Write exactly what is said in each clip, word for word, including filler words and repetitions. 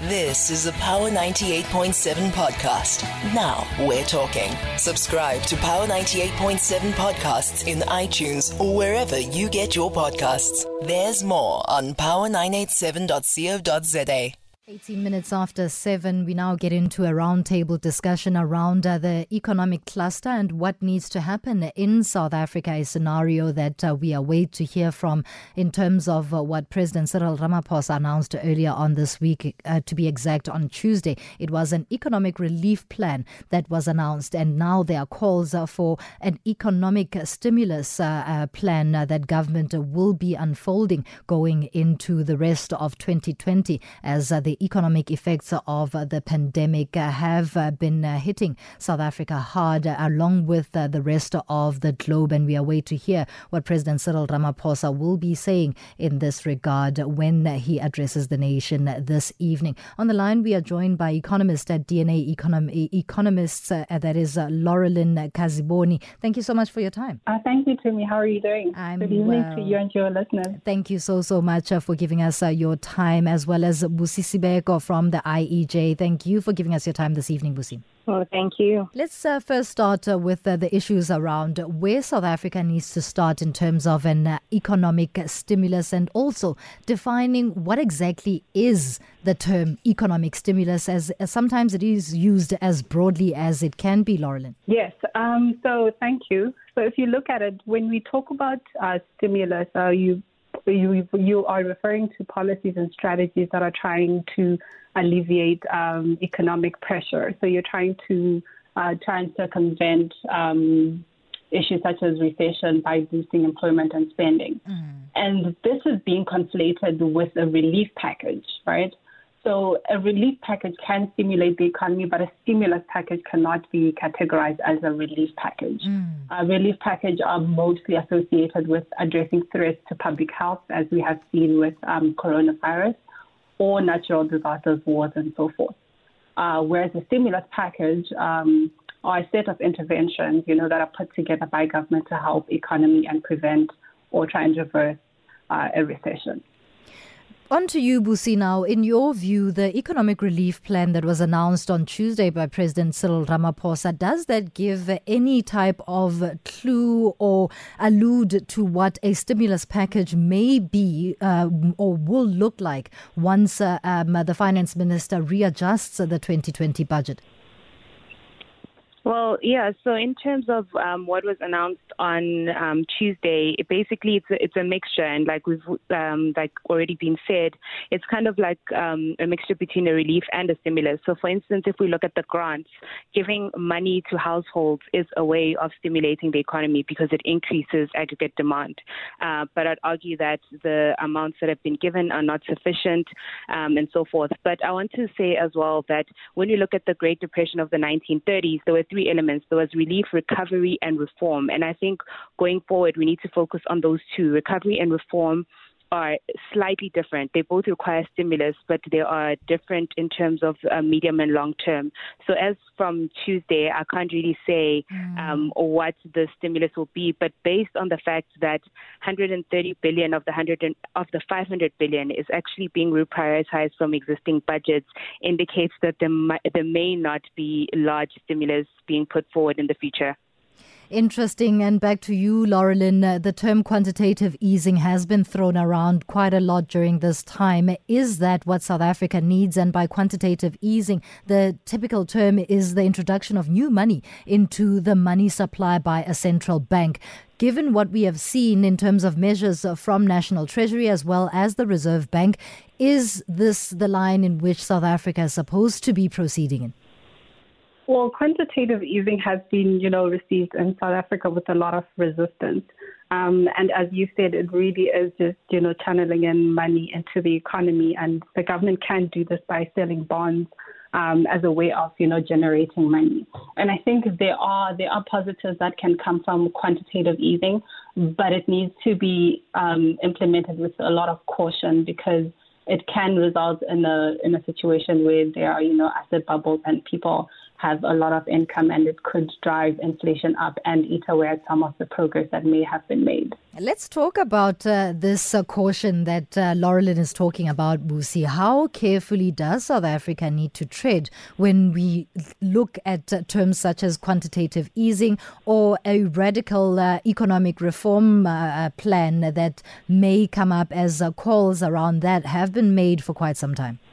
This is a Power ninety-eight point seven podcast. Now we're talking. Subscribe to Power ninety-eight point seven podcasts in iTunes or wherever you get your podcasts. There's more on power nine eight seven dot co dot za. eighteen minutes after seven, we now get into a roundtable discussion around uh, the economic cluster and what needs to happen in South Africa, a scenario that uh, we await to hear from in terms of uh, what President Cyril Ramaphosa announced earlier on this week, uh, to be exact, on Tuesday. It was an economic relief plan that was announced, and now there are calls uh, for an economic stimulus uh, uh, plan uh, that government uh, will be unfolding going into the rest of twenty twenty as uh, the economic effects of uh, the pandemic uh, have uh, been uh, hitting South Africa hard, uh, along with uh, the rest of the globe. And we await to hear what President Cyril Ramaphosa will be saying in this regard when uh, he addresses the nation uh, this evening. On the line, we are joined by economist at D N A Econom- Economists, uh, that is uh, Laurelyn Kaziboni. Thank you so much for your time. Uh, thank you, Tumi. How are you doing? I'm Good evening well. to you and your listeners. Thank you so, so much uh, for giving us uh, your time, as well as Busisi from the I E J. Thank you for giving us your time this evening, Busi. Oh, thank you. Let's uh, first start uh, with uh, the issues around where South Africa needs to start in terms of an uh, economic stimulus, and also defining what exactly is the term economic stimulus, as, as sometimes it is used as broadly as it can be, Laurelyn. Yes, um, so thank you. So if you look at it, when we talk about uh, stimulus, uh, you You, you are referring to policies and strategies that are trying to alleviate um, economic pressure. So you're trying to uh, try and circumvent um, issues such as recession by boosting employment and spending. Mm. And this is being conflated with a relief package, right? So a relief package can stimulate the economy, but a stimulus package cannot be categorized as a relief package. Mm. A relief package are mostly associated with addressing threats to public health, as we have seen with um, coronavirus, or natural disasters, wars, and so forth. Uh, whereas a stimulus package um, are a set of interventions, you know, that are put together by government to help economy and prevent or try and reverse uh, a recession. On to you, Busi, now. In your view, the economic relief plan that was announced on Tuesday by President Cyril Ramaphosa, does that give any type of clue or allude to what a stimulus package may be uh, or will look like once uh, um, the finance minister readjusts the twenty twenty budget? Well, yeah, so in terms of um, what was announced on um, Tuesday, it basically it's a, it's a mixture, and like we've um, like already been said, it's kind of like um, a mixture between a relief and a stimulus. So for instance, if we look at the grants, giving money to households is a way of stimulating the economy because it increases aggregate demand. Uh, but I'd argue that the amounts that have been given are not sufficient um, and so forth. But I want to say as well that when you look at the Great Depression of the nineteen thirties, there were three elements. There was relief, recovery, and reform. And I think going forward, we need to focus on those two. Recovery and reform are slightly different. They both require stimulus, but they are different in terms of uh, medium and long term. So as from Tuesday, I can't really say um, what the stimulus will be, but based on the fact that one hundred thirty billion of the one hundred of the five hundred billion is actually being reprioritized from existing budgets, indicates that there, might, there may not be large stimulus being put forward in the future. Interesting. And back to you, Laurelyn. Uh, the term quantitative easing has been thrown around quite a lot during this time. Is that what South Africa needs? And by quantitative easing, the typical term is the introduction of new money into the money supply by a central bank. Given what we have seen in terms of measures from National Treasury as well as the Reserve Bank, is this the line in which South Africa is supposed to be proceeding in? Well, quantitative easing has been, you know, received in South Africa with a lot of resistance. Um, and as you said, it really is just, you know, channeling in money into the economy. And the government can do this by selling bonds um, as a way of, you know, generating money. And I think there are there are positives that can come from quantitative easing, but it needs to be um, implemented with a lot of caution, because it can result in a in a situation where there are, you know, asset bubbles and people have a lot of income, and it could drive inflation up and eat away at some of the progress that may have been made. Let's talk about uh, this uh, caution that uh, Laurelyn is talking about, Busi. How carefully does South Africa need to tread when we look at uh, terms such as quantitative easing or a radical uh, economic reform uh, plan that may come up, as uh, calls around that have been made for quite some time?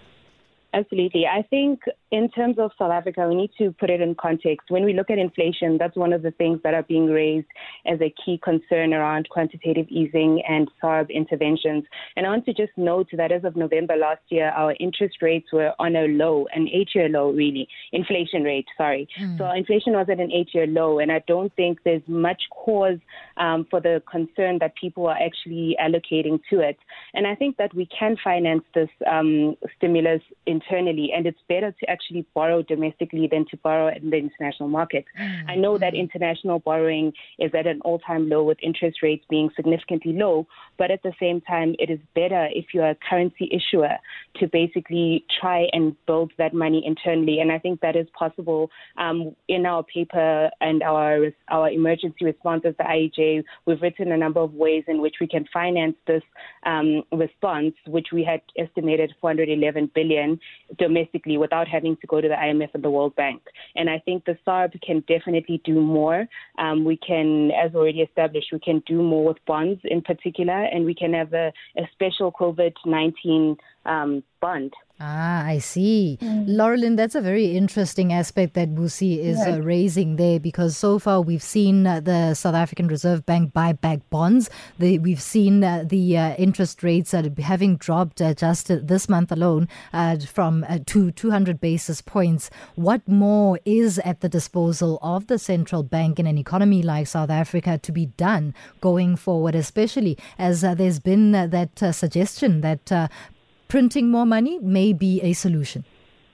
Absolutely. I think in terms of South Africa, we need to put it in context. When we look at inflation, that's one of the things that are being raised as a key concern around quantitative easing and S A R B interventions. And I want to just note that as of November last year, our interest rates were on a low, an eight-year low, really, inflation rate, sorry. Mm. So our inflation was at an eight-year low, and I don't think there's much cause um, for the concern that people are actually allocating to it. And I think that we can finance this um, stimulus internally, and it's better to actually actually borrow domestically than to borrow in the international market. Mm-hmm. I know that international borrowing is at an all-time low with interest rates being significantly low, but at the same time, it is better if you're a currency issuer to basically try and build that money internally. And I think that is possible. Um, in our paper and our our emergency response as the I E J, we've written a number of ways in which we can finance this um, response, which we had estimated four hundred eleven billion domestically without having to go to the I M F and the World Bank. And I think the S A R B can definitely do more. Um, we can, as already established, we can do more with bonds in particular, and we can have a, a special COVID nineteen um, bond. Ah, I see. Mm. Laurelyn, that's a very interesting aspect that Busi is yeah. uh, raising there, because so far we've seen uh, the South African Reserve Bank buy back bonds. The, we've seen uh, the uh, interest rates uh, having dropped uh, just uh, this month alone uh, from uh, to two hundred basis points. What more is at the disposal of the central bank in an economy like South Africa to be done going forward, especially as uh, there's been uh, that uh, suggestion that uh, printing more money may be a solution?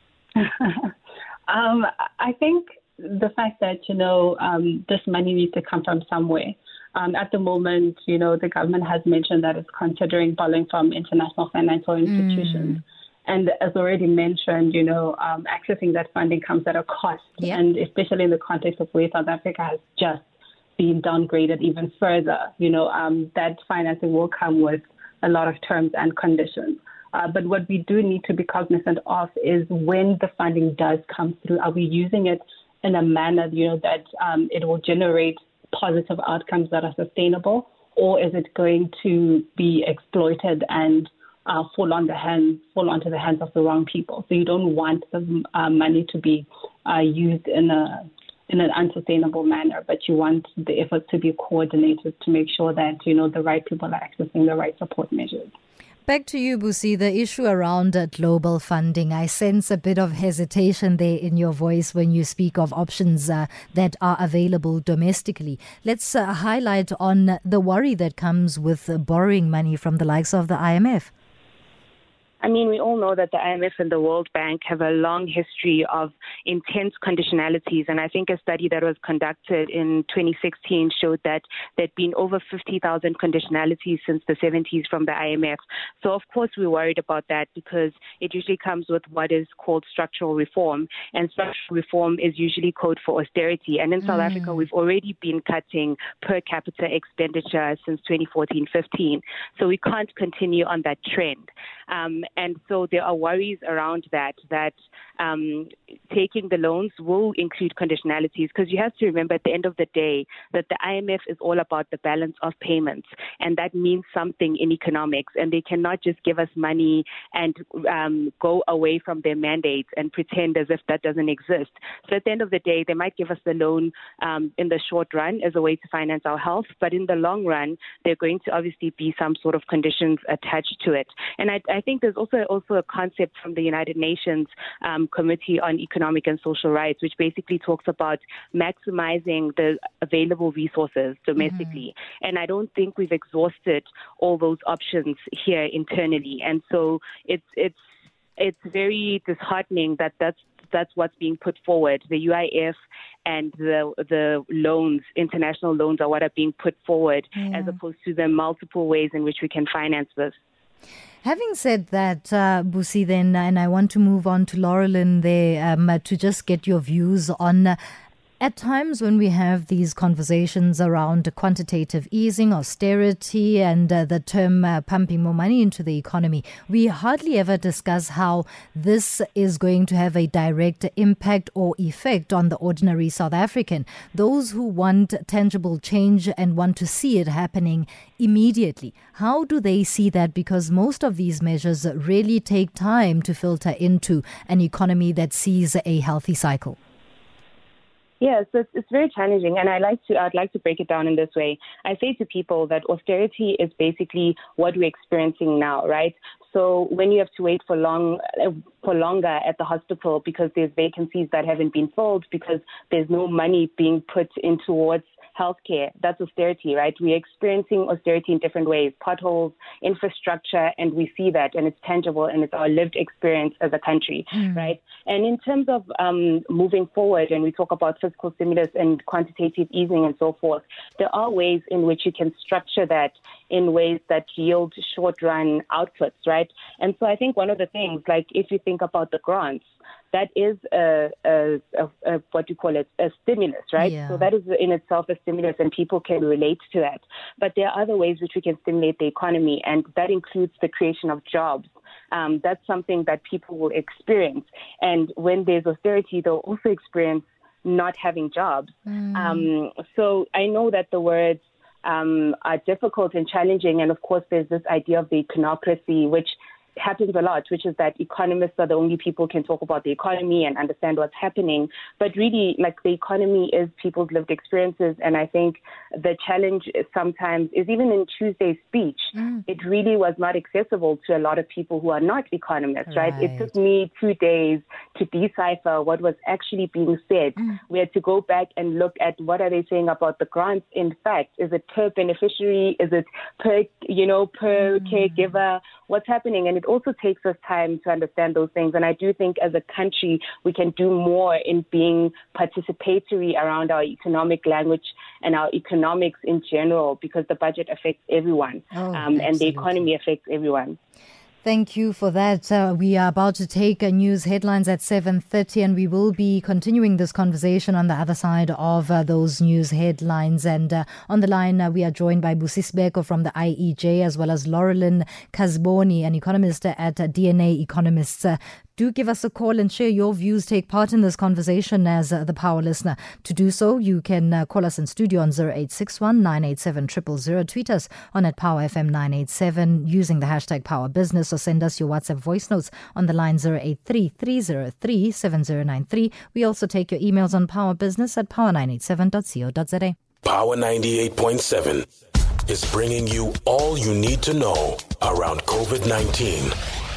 um, I think the fact that, you know, um, this money needs to come from somewhere. Um, at the moment, you know, the government has mentioned that it's considering borrowing from international financial institutions. Mm. And as already mentioned, you know, um, accessing that funding comes at a cost. Yeah. And especially in the context of where South Africa has just been downgraded even further, you know, um, that financing will come with a lot of terms and conditions. Uh, but what we do need to be cognizant of is when the funding does come through, are we using it in a manner, you know, that um, it will generate positive outcomes that are sustainable, or is it going to be exploited and uh, fall on the hands, fall onto the hands of the wrong people? So you don't want the uh, money to be uh, used in a in an unsustainable manner, but you want the efforts to be coordinated to make sure that, you know, the right people are accessing the right support measures. Back to you, Busi, the issue around uh, global funding. I sense a bit of hesitation there in your voice when you speak of options uh, that are available domestically. Let's uh, highlight on the worry that comes with uh, borrowing money from the likes of the I M F. I mean, we all know that the I M F and the World Bank have a long history of intense conditionalities. And I think a study that was conducted in twenty sixteen showed that there'd been over fifty thousand conditionalities since the seventies from the I M F. So, of course, we're worried about that because it usually comes with what is called structural reform. And structural reform is usually code for austerity. And in mm. South Africa, we've already been cutting per capita expenditure since twenty fourteen fifteen. So we can't continue on that trend. Um, and so there are worries around that, that um, taking the loans will include conditionalities, because you have to remember at the end of the day that the I M F is all about the balance of payments, and that means something in economics, and they cannot just give us money and um, go away from their mandates and pretend as if that doesn't exist. So at the end of the day, they might give us the loan um, in the short run as a way to finance our health, but in the long run, there are going to obviously be some sort of conditions attached to it. And I, I think there's also also a concept from the United Nations um, Committee on Economic and Social Rights, which basically talks about maximizing the available resources domestically. Mm-hmm. And I don't think we've exhausted all those options here internally. And so it's it's it's very disheartening that that's that's what's being put forward. The U I F and the the loans, international loans, are what are being put forward, yeah. as opposed to the multiple ways in which we can finance this. Having said that, uh, Busi, then, and I want to move on to Laurelyn there um, uh, to just get your views on uh, at times when we have these conversations around quantitative easing, austerity, and uh, the term uh, pumping more money into the economy, we hardly ever discuss how this is going to have a direct impact or effect on the ordinary South African. Those who want tangible change and want to see it happening immediately. How do they see that? Because most of these measures really take time to filter into an economy that sees a healthy cycle. Yes, yeah, so it's, it's very challenging, and I like to I'd like to break it down in this way. I say to people that austerity is basically what we're experiencing now, right? So when you have to wait for long for longer at the hospital because there's vacancies that haven't been filled because there's no money being put in towards healthcare, that's austerity, right? We're experiencing austerity in different ways, potholes, infrastructure, and we see that, and it's tangible, and it's our lived experience as a country, mm. right? And in terms of um, moving forward, and we talk about fiscal stimulus and quantitative easing and so forth, there are ways in which you can structure that in ways that yield short-run outputs, right? And so I think one of the things, like if you think about the grants, that is a, a, a, a what you call it, a stimulus, right? Yeah. So that is in itself a stimulus, and people can relate to that. But there are other ways which we can stimulate the economy, and that includes the creation of jobs. Um, that's something that people will experience. And when there's austerity, they'll also experience not having jobs. Mm. Um, so I know that the words um, are difficult and challenging, and of course there's this idea of the econocracy, which happens a lot, which is that economists are the only people who can talk about the economy and understand what's happening. But really, like, the economy is people's lived experiences. And I think the challenge sometimes is, even in Tuesday's speech, mm. it really was not accessible to a lot of people who are not economists, right? right? It took me two days to decipher what was actually being said. Mm. We had to go back and look at what are they saying about the grants. In fact, is it per beneficiary? Is it per, you know, per mm. caregiver? What's happening? And it also takes us time to understand those things. And I do think as a country, we can do more in being participatory around our economic language and our economics in general, because the budget affects everyone, oh, um, and the economy affects everyone. Thank you for that. Uh, we are about to take uh, news headlines at seven thirty, and we will be continuing this conversation on the other side of uh, those news headlines. And uh, on the line, uh, we are joined by Busi Sibeko from the I E J, as well as Laurelyn Kaziboni, an economist at uh, D N A Economists. Uh, Do give us a call and share your views. Take part in this conversation as uh, the Power listener. To do so, you can uh, call us in studio on zero eight six one, nine eight seven, zero zero zero. Tweet us on at Power F M nine eight seven using the hashtag Power Business, or send us your WhatsApp voice notes on the line zero eight three, three zero three, seven zero nine three. We also take your emails on powerbusiness at power nine eight seven dot co dot za. Power ninety-eight point seven is bringing you all you need to know around COVID nineteen.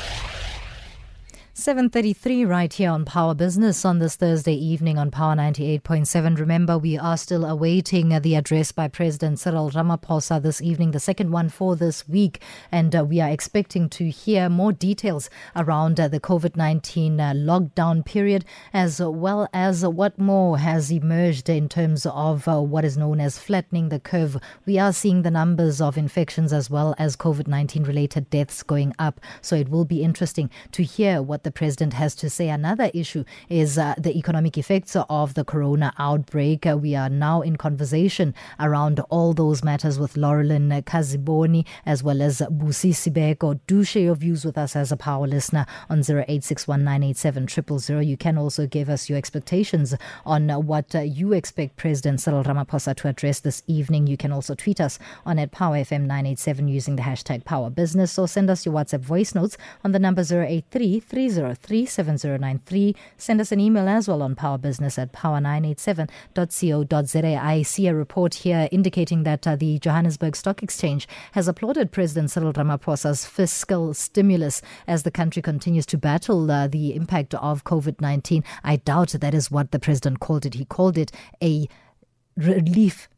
seven thirty-three right here on Power Business on this Thursday evening on Power ninety-eight point seven. Remember, we are still awaiting uh, the address by President Cyril Ramaphosa this evening, the second one for this week. And uh, we are expecting to hear more details around uh, the COVID nineteen uh, lockdown period, as well as uh, what more has emerged in terms of uh, what is known as flattening the curve. We are seeing the numbers of infections as well as COVID nineteen related deaths going up. So it will be interesting to hear what the The president has to say. Another issue is uh, the economic effects of the corona outbreak. Uh, we are now in conversation around all those matters with Laurelyn Kaziboni as well as Busi Sibeko. Do share your views with us as a Power listener on zero eight six one, nine eight seven, zero zero zero. You can also give us your expectations on uh, what uh, you expect President Cyril Ramaphosa to address this evening. You can also tweet us on at Power F M nine eight seven using the hashtag Power Business, or send us your WhatsApp voice notes on the number zero eight three, three zero three, seven zero nine three. Send us an email as well on powerbusiness at power nine eight seven dot co dot za. I see a report here indicating that uh, the Johannesburg Stock Exchange has applauded President Cyril Ramaphosa's fiscal stimulus as the country continues to battle uh, the impact of COVID nineteen. I doubt that is what the president called it. He called it a relief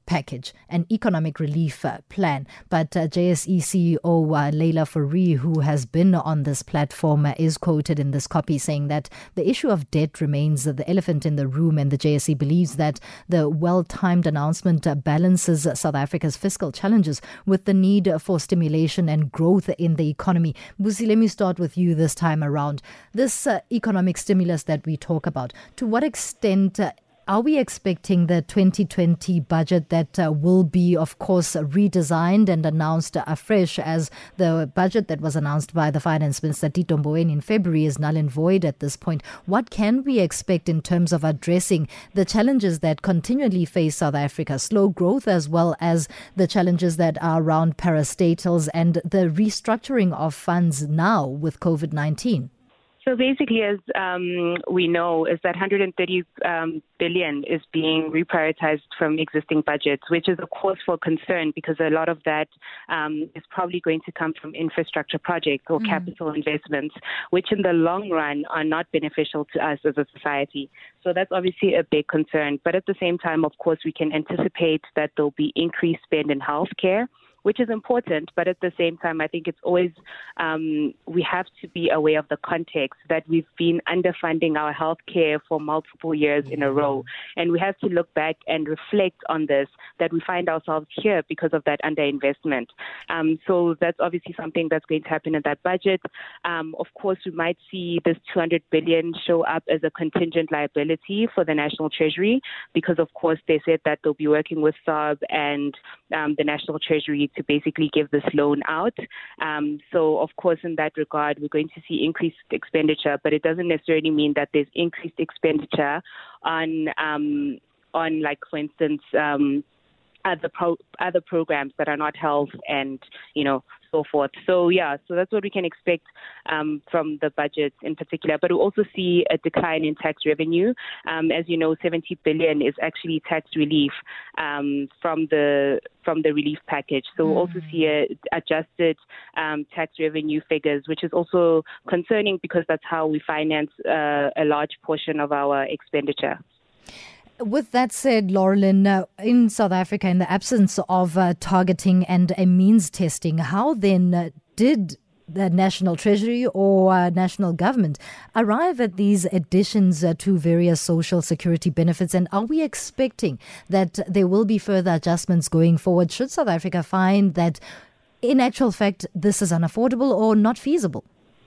package, an economic relief uh, plan. But uh, J S E C E O uh, Leila Fourie, who has been on this platform, uh, is quoted in this copy saying that the issue of debt remains uh, the elephant in the room, and the J S E believes that the well-timed announcement uh, balances uh, South Africa's fiscal challenges with the need for stimulation and growth in the economy. Busi, let me start with you this time around. This uh, economic stimulus that we talk about, to what extent uh, are we expecting the twenty twenty budget that uh, will be, of course, redesigned and announced afresh, as the budget that was announced by the Finance Minister Tito Mboweni in February is null and void at this point? What can we expect in terms of addressing the challenges that continually face South Africa, slow growth, as well as the challenges that are around parastatals and the restructuring of funds now with COVID nineteen? So basically, as um, we know, is that one hundred thirty um, billion is being reprioritized from existing budgets, which is a cause for concern because a lot of that um, is probably going to come from infrastructure projects or mm. capital investments, which in the long run are not beneficial to us as a society. So that's obviously a big concern. But at the same time, of course, we can anticipate that there'll be increased spend in healthcare, which is important, but at the same time, I think it's always, um, we have to be aware of the context that we've been underfunding our healthcare for multiple years in a row. And we have to look back and reflect on this, that we find ourselves here because of that underinvestment. Um, so that's obviously something that's going to happen in that budget. Um, of course, we might see this two hundred billion dollars show up as a contingent liability for the National Treasury, because of course they said that they'll be working with S A R B and um, the National Treasury to basically give this loan out. Um, so, of course, in that regard, we're going to see increased expenditure, but it doesn't necessarily mean that there's increased expenditure on, um, on like, for instance, um, other pro- other programs that are not health and, you know, so forth. So, yeah, so that's what we can expect um, from the budget in particular. But we'll also see a decline in tax revenue. Um, as you know, seventy billion dollars is actually tax relief um, from the from the relief package. So we'll also see a adjusted um, tax revenue figures, which is also concerning because that's how we finance uh, a large portion of our expenditure. With that said, Laurelyn, uh, in South Africa, in the absence of uh, targeting and a means testing, how then uh, did the National Treasury or uh, national government arrive at these additions uh, to various social security benefits? And are we expecting that there will be further adjustments going forward should South Africa find that, in actual fact, this is unaffordable or not feasible?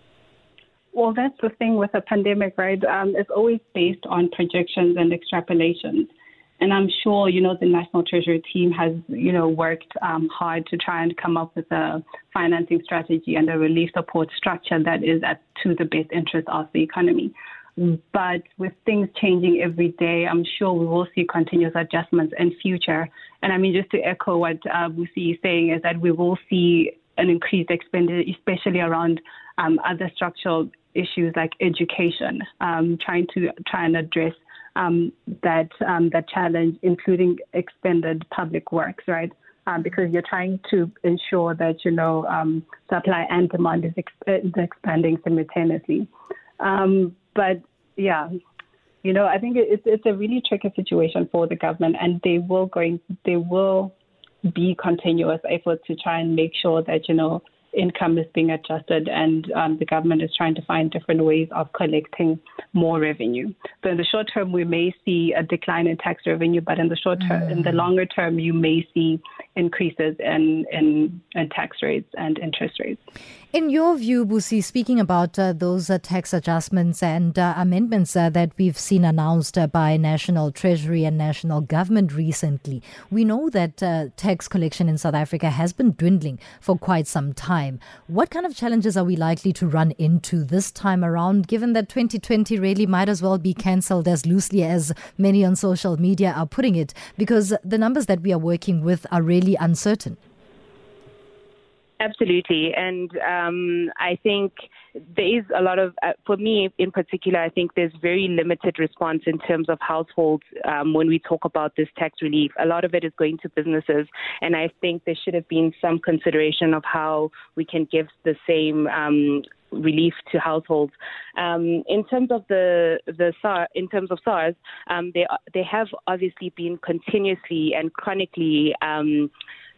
Well, that's the thing with a pandemic, right? Um, it's always based on projections and extrapolations. And I'm sure, you know, the National Treasury team has, you know, worked um, hard to try and come up with a financing strategy and a relief support structure that is at, to the best interest of the economy. But with things changing every day, I'm sure we will see continuous adjustments in future. And I mean, just to echo what uh, Busi is saying, is that we will see an increased expenditure, especially around um, other structural issues like education, um, trying to try and address um, that um, that challenge, including expanded public works, right? Um, because you're trying to ensure that, you know, um, supply and demand is, exp- is expanding simultaneously. Um, but yeah, you know, I think it's it's a really tricky situation for the government, and they will going they will be continuous efforts to try and make sure that, you know, income is being adjusted, and um, the government is trying to find different ways of collecting more revenue. So in the short term, we may see a decline in tax revenue, but in the short term, mm. in the longer term, you may see increases in, in, in tax rates and interest rates. In your view, Busi, speaking about uh, those uh, tax adjustments and uh, amendments uh, that we've seen announced uh, by National Treasury and National Government recently, we know that uh, tax collection in South Africa has been dwindling for quite some time. What kind of challenges are we likely to run into this time around, given that twenty twenty really might as well be cancelled, as loosely as many on social media are putting it, because the numbers that we are working with are really uncertain? Absolutely. And um, I think there is a lot of, uh, for me in particular, I think there's very limited response in terms of households um, when we talk about this tax relief. A lot of it is going to businesses. And I think there should have been some consideration of how we can give the same um relief to households. Um, in terms of the the SARS, in terms of SARS, um, they they have obviously been continuously and chronically Um,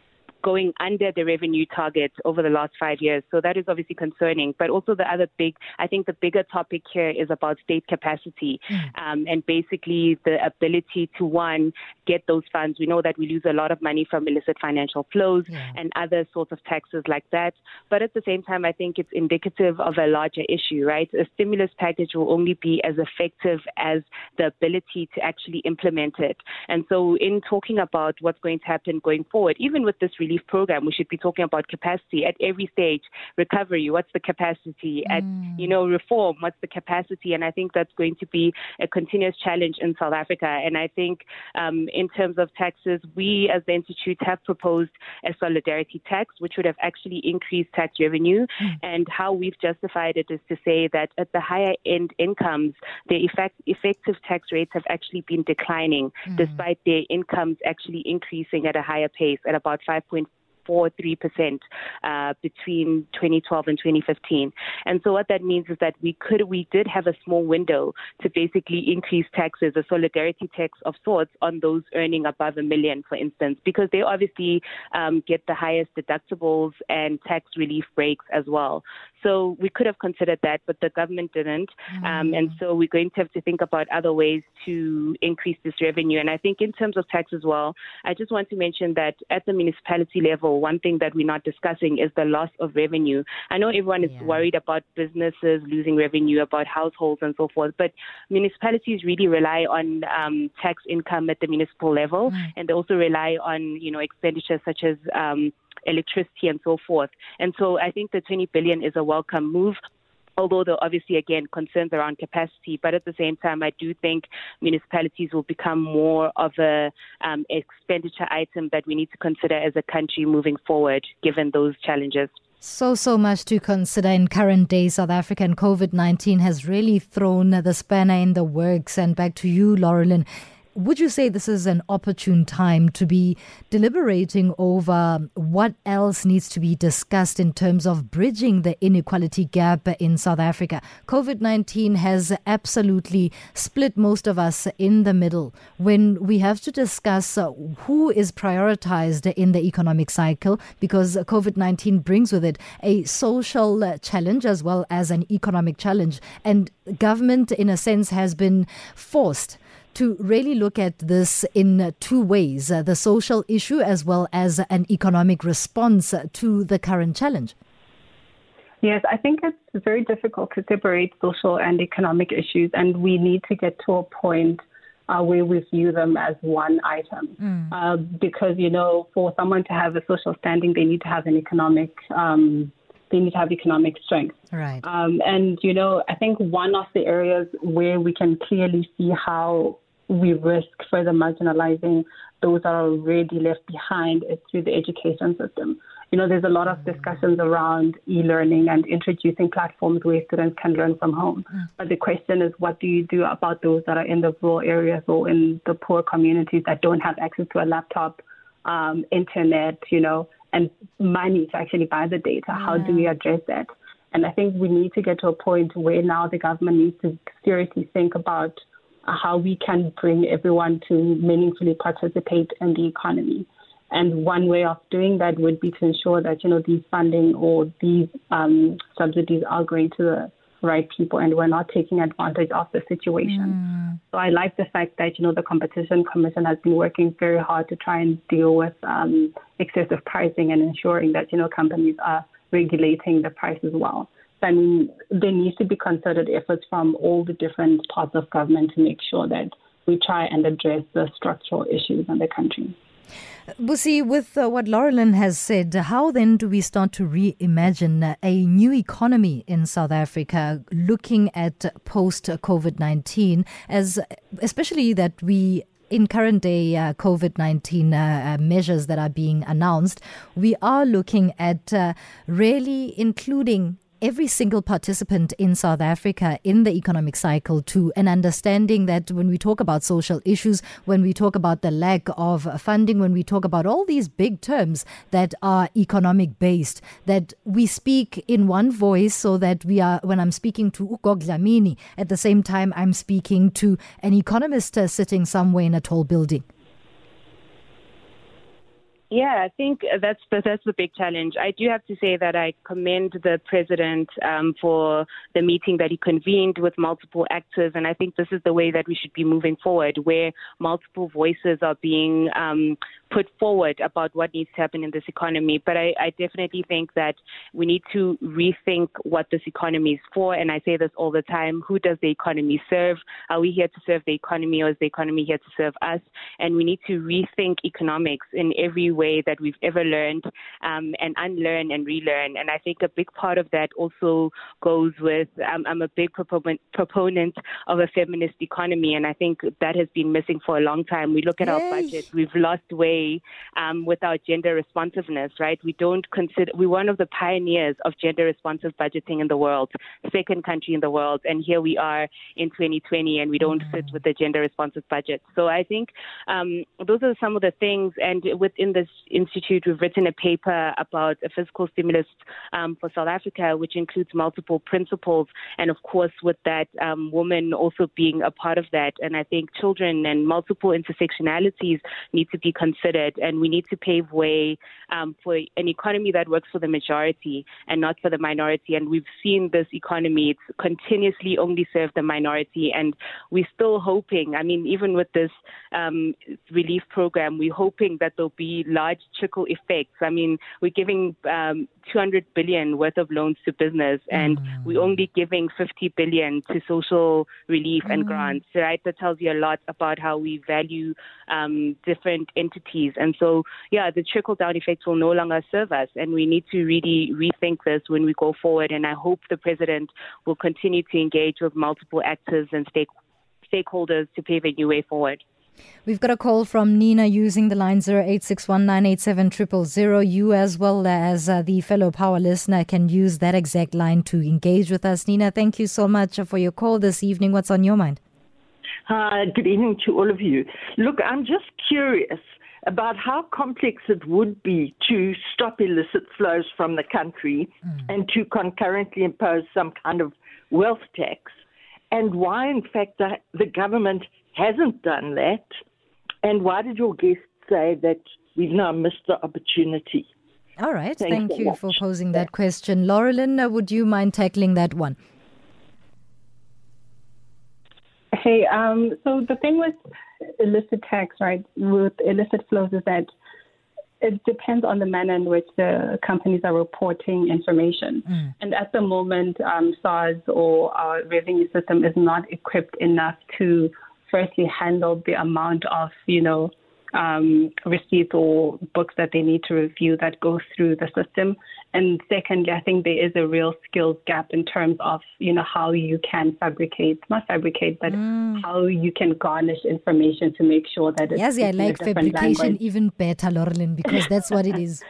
going under the revenue target over the last five years. So that is obviously concerning. But also the other big, I think the bigger topic here is about state capacity mm. um, and basically the ability to, one, get those funds. We know that we lose a lot of money from illicit financial flows yeah. and other sorts of taxes like that. But at the same time, I think it's indicative of a larger issue, right? A stimulus package will only be as effective as the ability to actually implement it. And so in talking about what's going to happen going forward, even with this relief program, we should be talking about capacity at every stage. Recovery, what's the capacity? Mm. At, you know, reform, what's the capacity? And I think that's going to be a continuous challenge in South Africa. And I think um, in terms of taxes, we as the Institute have proposed a solidarity tax, which would have actually increased tax revenue. Mm. And how we've justified it is to say that at the higher end incomes, the effect, effective tax rates have actually been declining, mm. despite their incomes actually increasing at a higher pace at about five point four three percent uh, between twenty twelve and twenty fifteen. And so what that means is that we could, we did have a small window to basically increase taxes, a solidarity tax of sorts on those earning above a million, for instance, because they obviously um, get the highest deductibles and tax relief breaks as well. So we could have considered that, but the government didn't. Mm. Um, and so we're going to have to think about other ways to increase this revenue. And I think in terms of tax as well, I just want to mention that at the municipality level, one thing that we're not discussing is the loss of revenue. I know everyone is yeah. worried about businesses losing revenue, about households and so forth, but municipalities really rely on um, tax income at the municipal level, mm. and they also rely on, you know, expenditures such as um, electricity and so forth. And so I think the twenty billion is a welcome move, although there are obviously, again, concerns around capacity. But at the same time, I do think municipalities will become more of a um, expenditure item that we need to consider as a country moving forward, given those challenges. So, so much to consider in current day South Africa, and COVID nineteen has really thrown the spanner in the works. And back to you, Laurelyn. Would you say this is an opportune time to be deliberating over what else needs to be discussed in terms of bridging the inequality gap in South Africa? COVID nineteen has absolutely split most of us in the middle. When we have to discuss uh, who is prioritized in the economic cycle, because COVID nineteen brings with it a social uh, challenge as well as an economic challenge. And government, in a sense, has been forced to really look at this in two ways, uh, the social issue as well as an economic response to the current challenge. Yes, I think it's very difficult to separate social and economic issues, and we need to get to a point uh, where we view them as one item. Mm. Uh, because, you know, for someone to have a social standing, they need to have an economic um They need to have economic strength. Right. Um, and, you know, I think one of the areas where we can clearly see how we risk further marginalizing those that are already left behind is through the education system. You know, there's a lot of discussions around e-learning and introducing platforms where students can learn from home. Mm. But the question is, what do you do about those that are in the rural areas or in the poor communities that don't have access to a laptop, um, internet, you know, and money to actually buy the data? Yeah. How do we address that? And I think we need to get to a point where now the government needs to seriously think about how we can bring everyone to meaningfully participate in the economy. And one way of doing that would be to ensure that, you know, these funding or these um, subsidies are going to the right people and we're not taking advantage of the situation. Mm. So I like the fact that, you know, the Competition Commission has been working very hard to try and deal with um, excessive pricing and ensuring that, you know, companies are regulating the price as well. I mean, there needs to be concerted efforts from all the different parts of government to make sure that we try and address the structural issues in the country. Busi, with uh, what Laurelyn has said, how then do we start to reimagine a new economy in South Africa, looking at post-COVID nineteen, as especially that we in current day uh, COVID nineteen uh, uh, measures that are being announced, we are looking at uh, really including every single participant in South Africa in the economic cycle to an understanding that when we talk about social issues, when we talk about the lack of funding, when we talk about all these big terms that are economic based, that we speak in one voice, so that we are, when I'm speaking to Ugo Dlamini, at the same time I'm speaking to an economist uh, sitting somewhere in a tall building? Yeah, I think that's the, that's the big challenge. I do have to say that I commend the president um, for the meeting that he convened with multiple actors, and I think this is the way that we should be moving forward, where multiple voices are being um, put forward about what needs to happen in this economy. But I, I definitely think that we need to rethink what this economy is for, and I say this all the time. Who does the economy serve? Are we here to serve the economy, or is the economy here to serve us? And we need to rethink economics in every way that we've ever learned, um, and unlearn and relearn. And I think a big part of that also goes with, um, I'm a big proponent, proponent of a feminist economy, and I think that has been missing for a long time. We look at Yay. our budget, we've lost way um, with our gender responsiveness, right? We don't consider, we're one of the pioneers of gender responsive budgeting in the world, second country in the world, and here we are in twenty twenty and we don't mm. sit with the gender responsive budget. So I think um, those are some of the things, and within this institute, we've written a paper about a fiscal stimulus um, for South Africa, which includes multiple principles, and of course with that, um, women also being a part of that. And I think children and multiple intersectionalities need to be considered, and we need to pave way um, for an economy that works for the majority and not for the minority. And we've seen this economy, it's continuously only served the minority, and we're still hoping, I mean, even with this um, relief program, we're hoping that there'll be large trickle effects. I mean, we're giving um, two hundred billion worth of loans to business, and mm. we're only giving fifty billion to social relief mm. and grants, right? That tells you a lot about how we value um, different entities. And so, yeah, the trickle-down effects will no longer serve us, and we need to really rethink this when we go forward. And I hope the president will continue to engage with multiple actors and stake- stakeholders to pave a new way forward. We've got a call from Nina using the line zero eight six one nine eight seven zero zero zero. You, as well as uh, the fellow Power listener, can use that exact line to engage with us. Nina, thank you so much for your call this evening. What's on your mind? Hi, good evening to all of you. Look, I'm just curious about how complex it would be to stop illicit flows from the country mm. and to concurrently impose some kind of wealth tax, and why, in fact, the, the government hasn't done that, and why did your guest say that we've now missed the opportunity? All right, Thanks thank so you much. for posing that question. Laurelyn, uh, would you mind tackling that one? Hey, um, so the thing with illicit tax, right, with illicit flows is that it depends on the manner in which the companies are reporting information. Mm. And at the moment, um, SARS or our revenue system is not equipped enough to firstly handle the amount of, you know, um, receipts or books that they need to review that go through the system. And secondly, I think there is a real skills gap in terms of, you know, how you can fabricate, not fabricate, but mm. how you can garnish information to make sure that it's Yes, yeah, I like fabrication language. Even better, Laurelyn, because that's what it is.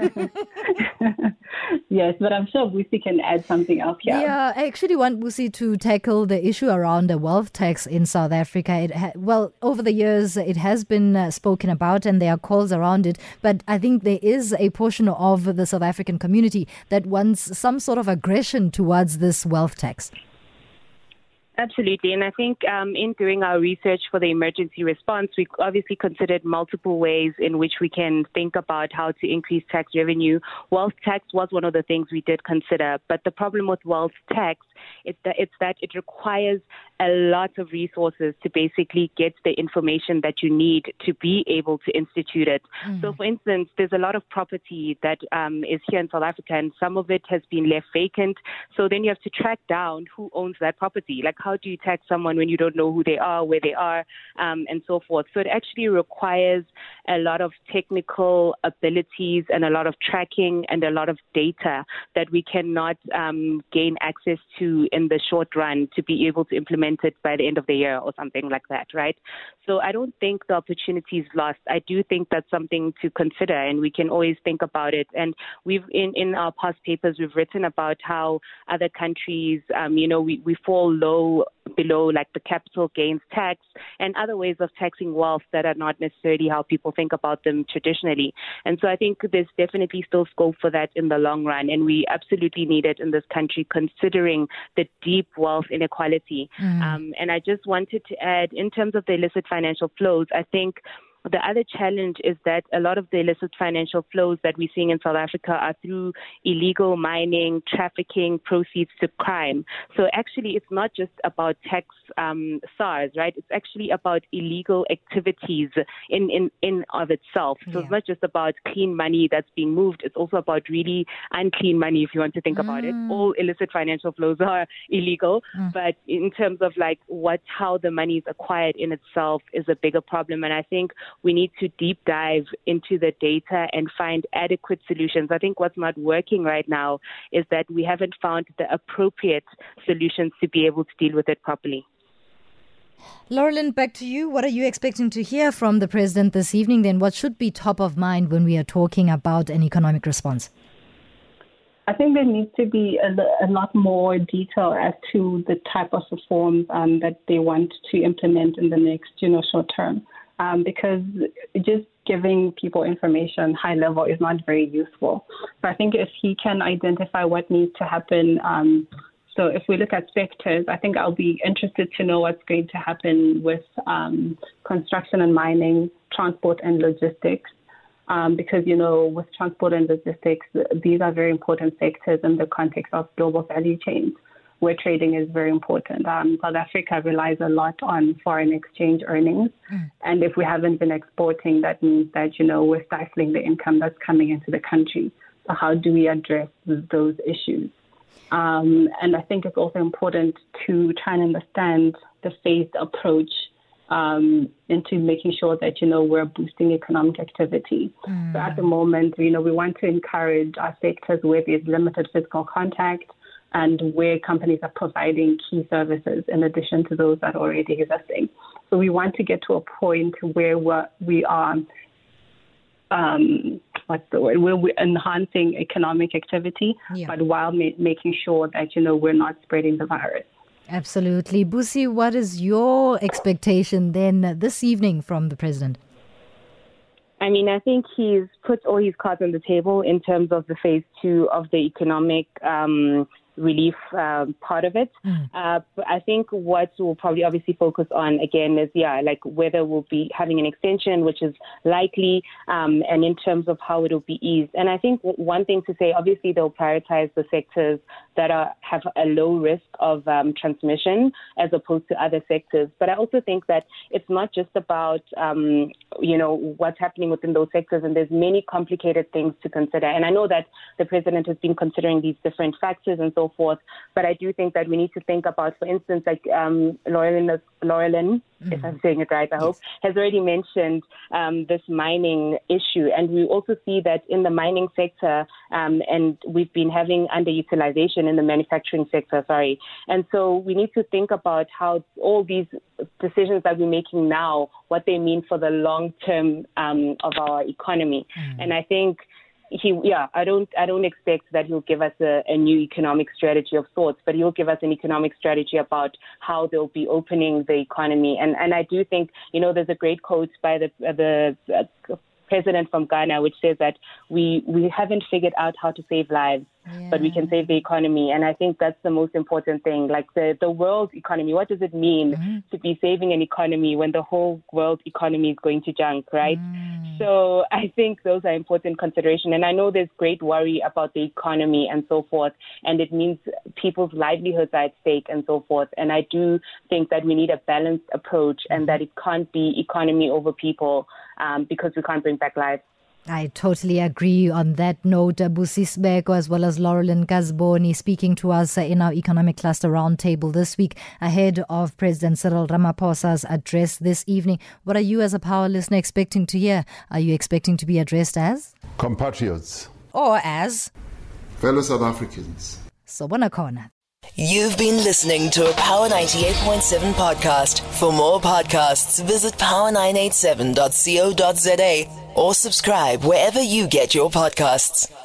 Yes, but I'm sure Busi can add something else here. Yeah, I actually want Busi to tackle the issue around the wealth tax in South Africa. It ha- well, over the years, it has been uh, spoken about and there are calls around it. But I think there is a portion of the South African community that wants some sort of aggression towards this wealth tax. Absolutely. And I think um, in doing our research for the emergency response, we obviously considered multiple ways in which we can think about how to increase tax revenue. Wealth tax was one of the things we did consider. But the problem with wealth tax is that it's that it requires a lot of resources to basically get the information that you need to be able to institute it. Mm. So, for instance, there's a lot of property that um, is here in South Africa, and some of it has been left vacant. So then you have to track down who owns that property. Like, how do you tax someone when you don't know who they are, where they are, um, and so forth? So it actually requires a lot of technical abilities and a lot of tracking and a lot of data that we cannot um, gain access to to in the short run to be able to implement it by the end of the year or something like that, right? So I don't think the opportunity is lost. I do think that's something to consider, and we can always think about it. And we've in, in our past papers, we've written about how other countries, um, you know, we, we fall low below like the capital gains tax and other ways of taxing wealth that are not necessarily how people think about them traditionally. And so I think there's definitely still scope for that in the long run, and we absolutely need it in this country considering the deep wealth inequality. Mm. Um, and I just wanted to add, in terms of the illicit financial flows, I think the other challenge is that a lot of the illicit financial flows that we're seeing in South Africa are through illegal mining, trafficking, proceeds to crime. So actually, it's not just about tax um, SARS, right? It's actually about illegal activities in, in, in of itself. So yeah. It's not just about clean money that's being moved. It's also about really unclean money, if you want to think mm. about it. All illicit financial flows are illegal, mm. but in terms of like what, how the money is acquired in itself is a bigger problem. And I think we need to deep dive into the data and find adequate solutions. I think what's not working right now is that we haven't found the appropriate solutions to be able to deal with it properly. Laurelyn, back to you. What are you expecting to hear from the president this evening? Then what should be top of mind when we are talking about an economic response? I think there needs to be a, a lot more detail as to the type of reforms um, that they want to implement in the next, you know, short term. Um, because just giving people information high level is not very useful. So I think if he can identify what needs to happen, um, so if we look at sectors, I think I'll be interested to know what's going to happen with um, construction and mining, transport and logistics, um, because, you know, with transport and logistics, these are very important sectors in the context of global value chains, where trading is very important. Um, South Africa relies a lot on foreign exchange earnings. Mm. And if we haven't been exporting, that means that, you know, we're stifling the income that's coming into the country. So how do we address those issues? Um, and I think it's also important to try and understand the phased approach um, into making sure that, you know, we're boosting economic activity. Mm. So at the moment, you know, we want to encourage our sectors where there's limited physical contact, and where companies are providing key services in addition to those that are already existing. So we want to get to a point where we're, we are, um, what's the word, where we're enhancing economic activity, yeah. but while ma- making sure that, you know, we're not spreading the virus. Absolutely. Busi, what is your expectation then this evening from the president? I mean, I think he's put all his cards on the table in terms of the phase two of the economic um relief um, part of it. Mm. Uh, but I think what we'll probably obviously focus on again is, yeah, like whether we'll be having an extension, which is likely, um, and in terms of how it will be eased. And I think one thing to say, obviously they'll prioritize the sectors that are have a low risk of um, transmission as opposed to other sectors. But I also think that it's not just about, um, you know, what's happening within those sectors, and there's many complicated things to consider. And I know that the president has been considering these different factors and so forth, but I do think that we need to think about, for instance, like um, Laurelyn, Laurelyn mm-hmm. if I'm saying it right, I hope, yes. has already mentioned um, this mining issue. And we also see that in the mining sector, um, and we've been having underutilization in the manufacturing sector, sorry. And so we need to think about how all these decisions that we're making now, what they mean for the long term um, of our economy. Mm-hmm. And I think He, yeah, I don't, I don't expect that he'll give us a, a new economic strategy of sorts, but he'll give us an economic strategy about how they'll be opening the economy. And, and I do think, you know, there's a great quote by the, the uh, president from Ghana, which says that we, we haven't figured out how to save lives, yeah. but we can save the economy. And I think that's the most important thing. Like the, the world economy, what does it mean mm-hmm. to be saving an economy when the whole world economy is going to junk, right? Mm. So I think those are important considerations. And I know there's great worry about the economy and so forth, and it means people's livelihoods are at stake and so forth. And I do think that we need a balanced approach mm-hmm. and that it can't be economy over people um, because we can't bring back lives. I totally agree on that note. Busi Sibeko as well as Laurelyn Kasboni speaking to us in our Economic Cluster Roundtable this week ahead of President Cyril Ramaphosa's address this evening. What are you as a power listener expecting to hear? Are you expecting to be addressed as? Compatriots. Or as? Fellow South Africans. Sobona Khona. You've been listening to a Power ninety-eight point seven podcast. For more podcasts, visit power nine eight seven dot co dot za or subscribe wherever you get your podcasts.